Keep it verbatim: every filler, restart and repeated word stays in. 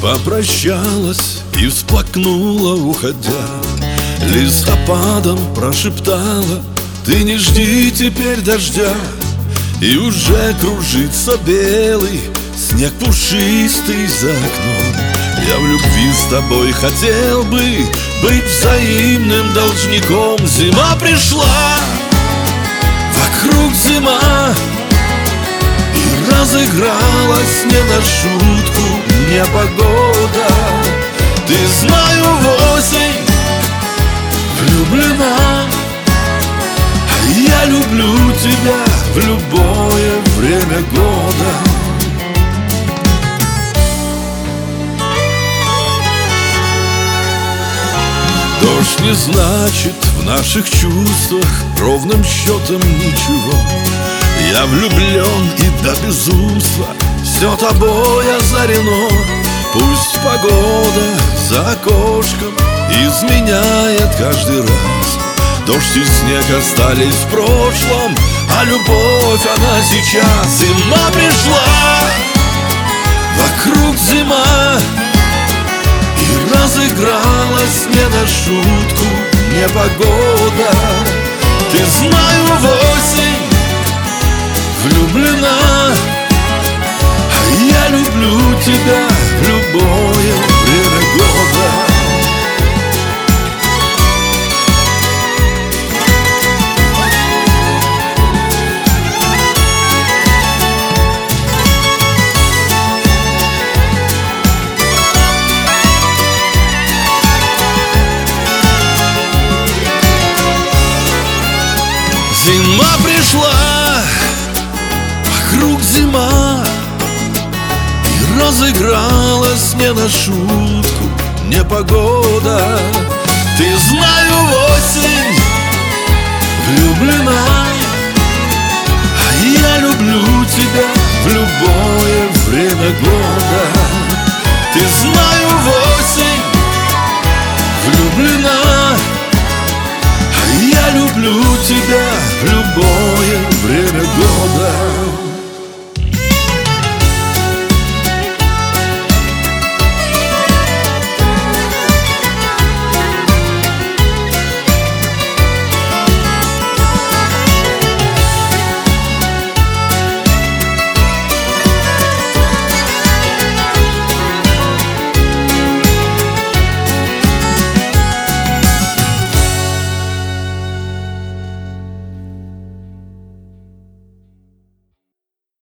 Попрощалась и всплакнула, уходя. Листопадом прошептала: ты не жди теперь дождя. И уже кружится белый снег пушистый за окном. Я в любви с тобой хотел бы быть взаимным должником. Зима пришла, вокруг зима, и разыгралась не на шутку непогода. Ты, знаю, в осень влюблена, а я люблю тебя в любое время года. Дождь не значит в наших чувствах ровным счетом ничего. Я влюблен и до безумства, все тобой озарено. Пусть погода за окошком изменяет каждый раз. Дождь и снег остались в прошлом, а любовь она сейчас. Зима пришла, вокруг зима, и разыгралась не на шутку непогода. Ты, знаю, в осень влюблена, а я люблю тебя в любое время года. Зима пришла, вокруг зима, и разыгралась не на шутку непогода. Ты, знаю, в осень влюблена, а я люблю тебя в любое время года. Ты, знаю, в осень влюблена, а я люблю тебя в любое время года.